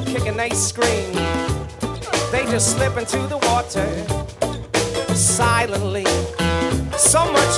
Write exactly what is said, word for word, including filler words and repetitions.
kick and they scream. They just slip into the water silently. So much